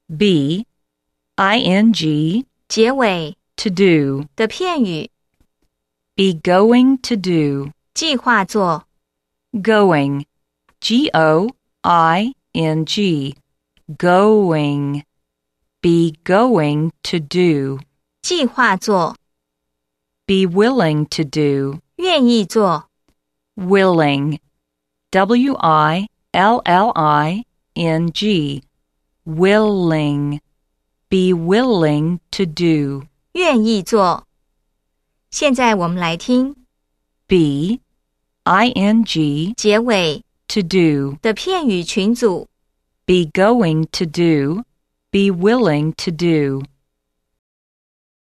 be, ing, 结尾 to do, 的片语， be going to do, 计划做 going, G-O-I-N-G, going, be going to do, 计划做 be willing to do, 愿意做 willing, W-I-L-L-I-N-G, willing, be willing to do, 愿意做。现在我们来听 be, ing, 结尾 to do, 的片语群组。 be going to do, be willing to do.